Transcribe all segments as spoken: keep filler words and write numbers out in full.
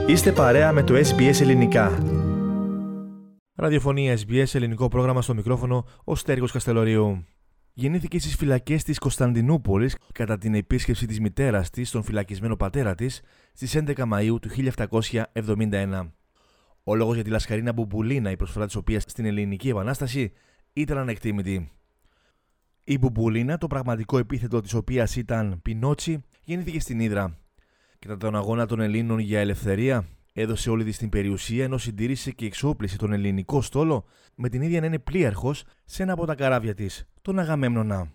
Είστε παρέα με το ες μπι ες Ελληνικά. Ραδιοφωνία ες μπι ες, ελληνικό πρόγραμμα, στο μικρόφωνο ο Στέργος Καστελωρίου. Γεννήθηκε στις φυλακές της Κωνσταντινούπολης κατά την επίσκεψη της μητέρας της στον φυλακισμένο πατέρα της στις έντεκα Μαΐου του χίλια επτακόσια εβδομήντα ένα. Ο λόγος για τη Λασκαρίνα Μπουμπουλίνα, η προσφορά της οποίας στην Ελληνική Επανάσταση, ήταν ανεκτήμητη. Η Μπουμπουλίνα, το πραγματικό επίθετο της οποίας ήταν Πινότσι, γεννήθηκε στην Ύδρα. Κατά τον αγώνα των Ελλήνων για ελευθερία, έδωσε όλη της την περιουσία, ενώ συντήρησε και εξόπλισε τον ελληνικό στόλο, με την ίδια να είναι πλοίαρχος σε ένα από τα καράβια της, τον Αγαμέμνονα.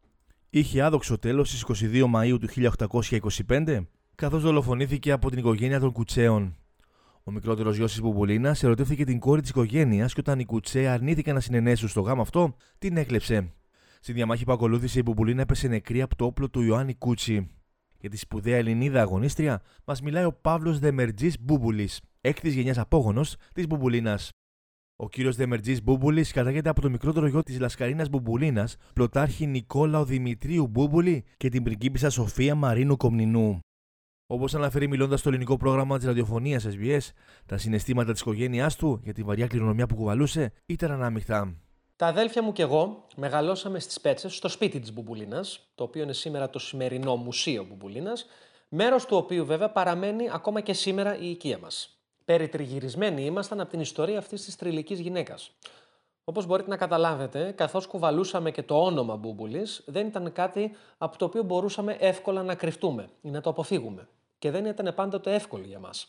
Είχε άδοξο τέλος στις είκοσι δύο Μαΐου του χίλια οκτακόσια είκοσι πέντε, καθώς δολοφονήθηκε από την οικογένεια των Κουτσέων. Ο μικρότερος γιος της Μπουμπουλίνας ερωτεύθηκε την κόρη της οικογένειας και όταν οι Κουτσέ αρνήθηκαν να συνενέσουν στο γάμο αυτό, την έκλεψε. Στη διαμάχη που ακολούθησε, η Μπουμπουλίνα έπεσε νεκρή από το όπλο του Ιωάννη Κούτσι. Για τη σπουδαία Ελληνίδα αγωνίστρια μας μιλάει ο Παύλος Δεμερτζής Μπούμπουλης, έκτης γενιάς απόγονος της Μπουμπουλίνας. Ο κύριος Δεμερτζής Μπούμπουλης κατάγεται από το μικρότερο γιο της Λασκαρίνας Μπουμπουλίνας, πλωτάρχη Νικόλαο Δημητρίου Μπούμπουλη και την πριγκίπισσα Σοφία Μαρίνου Κομνηνού. Όπως αναφέρει μιλώντας στο ελληνικό πρόγραμμα της ραδιοφωνίας ες μπι ες, τα συναισθήματα της οικογένειάς του για τη βαριά κληρονομιά που κουβαλούσε ήταν ανάμειχτα. Τα αδέλφια μου και εγώ μεγαλώσαμε στις Πέτσες, στο σπίτι της Μπουμπουλίνας, το οποίο είναι σήμερα το σημερινό Μουσείο Μπουμπουλίνας, μέρος του οποίου βέβαια παραμένει ακόμα και σήμερα η οικία μας. Περιτριγυρισμένοι ήμασταν από την ιστορία αυτής της τριλικής γυναίκας. Όπως μπορείτε να καταλάβετε, καθώς κουβαλούσαμε και το όνομα Μπούμπουλης, δεν ήταν κάτι από το οποίο μπορούσαμε εύκολα να κρυφτούμε ή να το αποφύγουμε. Και δεν ήταν πάντοτε εύκολο για μας.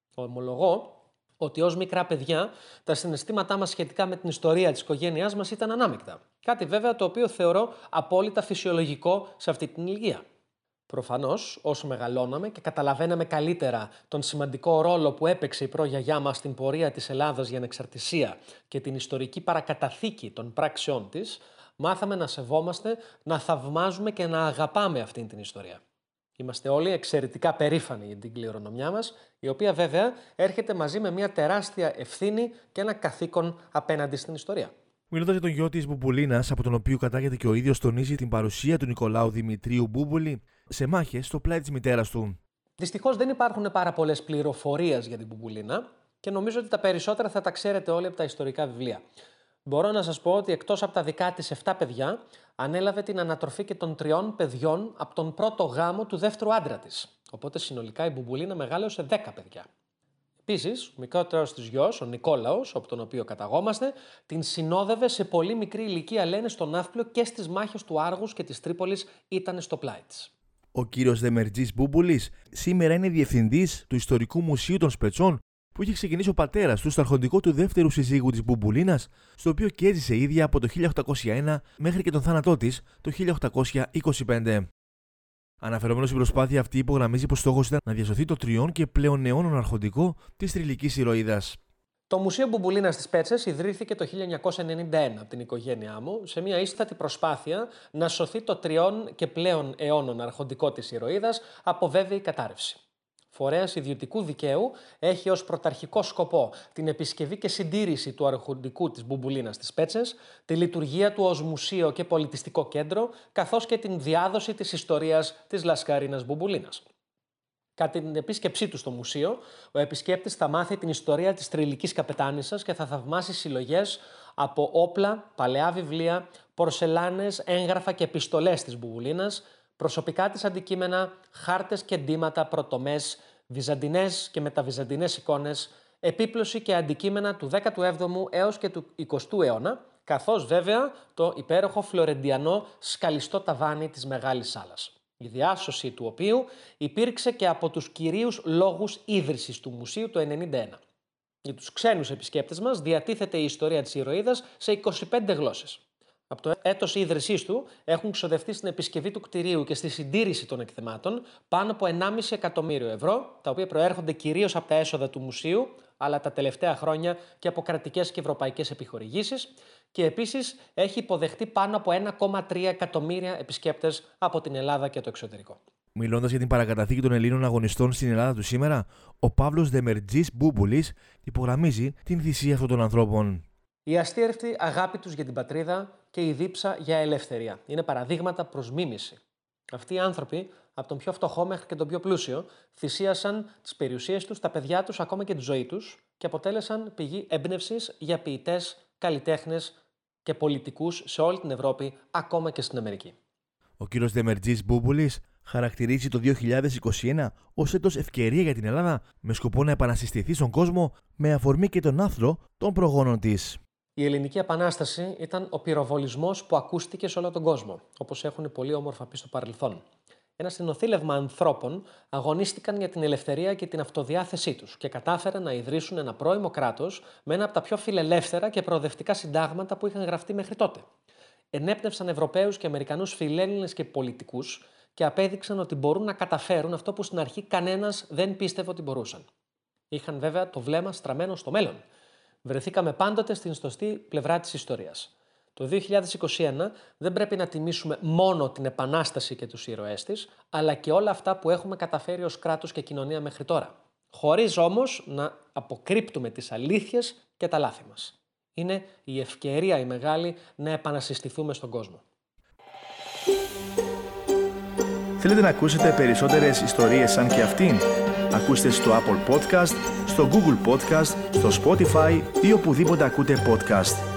Ομολογώ ότι ως μικρά παιδιά τα συναισθήματά μας σχετικά με την ιστορία της οικογένειάς μας ήταν ανάμεικτα. Κάτι βέβαια το οποίο θεωρώ απόλυτα φυσιολογικό σε αυτή την ηλικία. Προφανώς, όσο μεγαλώναμε και καταλαβαίναμε καλύτερα τον σημαντικό ρόλο που έπαιξε η προγιαγιά μας στην πορεία της Ελλάδας για ανεξαρτησία και την ιστορική παρακαταθήκη των πράξεών της, μάθαμε να σεβόμαστε, να θαυμάζουμε και να αγαπάμε αυτήν την ιστορία. Είμαστε όλοι εξαιρετικά περήφανοι για την κληρονομιά μας, η οποία βέβαια έρχεται μαζί με μια τεράστια ευθύνη και ένα καθήκον απέναντι στην ιστορία. Μιλώντας για τον γιο της Μπουμπουλίνας, από τον οποίο κατάγεται και ο ίδιος, τονίζει την παρουσία του Νικολάου Δημητρίου Μπούμπουλη σε μάχες στο πλάι της μητέρας του. Δυστυχώς δεν υπάρχουν πάρα πολλές πληροφορίες για την Μπουμπουλίνα και νομίζω ότι τα περισσότερα θα τα ξέρετε όλοι από τα ιστορικά βιβλία. Μπορώ να σας πω ότι εκτός από τα δικά της επτά παιδιά, ανέλαβε την ανατροφή και των τριών παιδιών από τον πρώτο γάμο του δεύτερου άντρα της. Οπότε συνολικά η Μπουμπουλίνα μεγάλωσε δέκα παιδιά. Επίσης, ο μικρότερος της γιος, ο Νικόλαος, από τον οποίο καταγόμαστε, την συνόδευε σε πολύ μικρή ηλικία, λένε, στον Ναύπλιο και στις μάχες του Άργους και της Τρίπολης ήταν στο πλάι της. Ο κύριος Δεμερτζής Μπούμπουλης σήμερα είναι διευθυντής του Ιστορικού Μουσείου των Σπετσών, που είχε ξεκινήσει ο πατέρας του στο αρχοντικό του δεύτερου συζύγου της Μπουμπουλίνας, στο οποίο και έζησε ίδια από το χίλια οκτακόσια ένα μέχρι και τον θάνατό της το χίλια οκτακόσια είκοσι πέντε. Αναφερόμενος στην προσπάθεια αυτή, υπογραμμίζει πως στόχος ήταν να διασωθεί το τριών και πλέον αιώνων αρχοντικό της τριλικής ηρωίδας. Το Μουσείο Μπουμπουλίνας στις Πέτσες ιδρύθηκε το χίλια εννιακόσια ενενήντα ένα από την οικογένειά μου σε μια ίστατη προσπάθεια να σωθεί το τριών και πλέον αιώνων αρχοντικό της ηρωίδας από βέβαιη κατάρρευση. Φορέας ιδιωτικού δικαίου, έχει ως πρωταρχικό σκοπό την επισκευή και συντήρηση του αρχοντικού της Μπουμπουλίνας στις Πέτσες, τη λειτουργία του ως μουσείο και πολιτιστικό κέντρο, καθώς και την διάδοση της ιστορίας της Λασκαρίνας Μπουμπουλίνας. Κατά την επίσκεψή του στο μουσείο, ο επισκέπτης θα μάθει την ιστορία της τριλικής καπετάνισσας και θα θαυμάσει συλλογές από όπλα, παλαιά βιβλία, πορσελάνες, έγγραφα και επιστολές της Μπουμπουλίνας, προσωπικά της αντικείμενα, χάρτες και ντύματα, πρωτομές, βυζαντινές και μεταβυζαντινές εικόνες, επίπλωση και αντικείμενα του δέκατου έβδομου έως και του εικοστού αιώνα, καθώς βέβαια το υπέροχο φλωρεντιανό σκαλιστό ταβάνι της Μεγάλης Σάλας, η διάσωση του οποίου υπήρξε και από τους κυρίους λόγους ίδρυσης του μουσείου το ενενήντα ένα. Για τους ξένους επισκέπτες μας διατίθεται η ιστορία της ηρωίδας σε είκοσι πέντε γλώσσες. Από το έτος ίδρυσής του έχουν ξοδευτεί στην επισκευή του κτηρίου και στη συντήρηση των εκθεμάτων πάνω από ενάμιση εκατομμύριο ευρώ, τα οποία προέρχονται κυρίως από τα έσοδα του μουσείου, αλλά τα τελευταία χρόνια και από κρατικές και ευρωπαϊκές επιχορηγήσεις, και επίσης έχει υποδεχτεί πάνω από ένα κόμμα τρία εκατομμύρια επισκέπτες από την Ελλάδα και το εξωτερικό. Μιλώντας για την παρακαταθήκη των Ελλήνων αγωνιστών στην Ελλάδα του σήμερα, ο Παύλος Δεμερτζής Μπούμπουλης υπογραμμίζει την θυσία αυτών των ανθρώπων. Η αστήρευτη αγάπη τους για την πατρίδα και η δίψα για ελευθερία είναι παραδείγματα προς μίμηση. Αυτοί οι άνθρωποι από τον πιο φτωχό μέχρι και τον πιο πλούσιο, θυσίασαν τις περιουσίες τους, τα παιδιά τους, ακόμα και τη ζωή τους και αποτέλεσαν πηγή έμπνευσης για ποιητές, καλλιτέχνες και πολιτικούς σε όλη την Ευρώπη, ακόμα και στην Αμερική. Ο κύριος Δεμερτζής Μπούμπουλης χαρακτηρίζει το δύο χιλιάδες είκοσι ένα ως έτος ευκαιρία για την Ελλάδα με σκοπό να επανασυστηθεί στον κόσμο με αφορμή και τον άθρο των προγόνων της. Η Ελληνική Επανάσταση ήταν ο πυροβολισμός που ακούστηκε σε όλο τον κόσμο, όπως έχουν πολύ όμορφα πει στο παρελθόν. Ένα συνοθήλευμα ανθρώπων αγωνίστηκαν για την ελευθερία και την αυτοδιάθεσή τους και κατάφεραν να ιδρύσουν ένα πρώιμο κράτος με ένα από τα πιο φιλελεύθερα και προοδευτικά συντάγματα που είχαν γραφτεί μέχρι τότε. Ενέπνευσαν Ευρωπαίους και Αμερικανούς φιλέλληνες και πολιτικούς και απέδειξαν ότι μπορούν να καταφέρουν αυτό που στην αρχή κανένας δεν πίστευε ότι μπορούσαν. Είχαν βέβαια το βλέμμα στραμμένο στο μέλλον. Βρεθήκαμε πάντοτε στην σωστή πλευρά της ιστορίας. Το δύο χιλιάδες είκοσι ένα δεν πρέπει να τιμήσουμε μόνο την Επανάσταση και τους ήρωές της, αλλά και όλα αυτά που έχουμε καταφέρει ως κράτος και κοινωνία μέχρι τώρα. Χωρίς όμως να αποκρύπτουμε τις αλήθειες και τα λάθη μας. Είναι η ευκαιρία η μεγάλη να επανασυστηθούμε στον κόσμο. Θέλετε να ακούσετε περισσότερες ιστορίες σαν και αυτήν? Ακούστε στο Apple Podcast, στο Google Podcast, στο Spotify ή οπουδήποτε ακούτε podcast.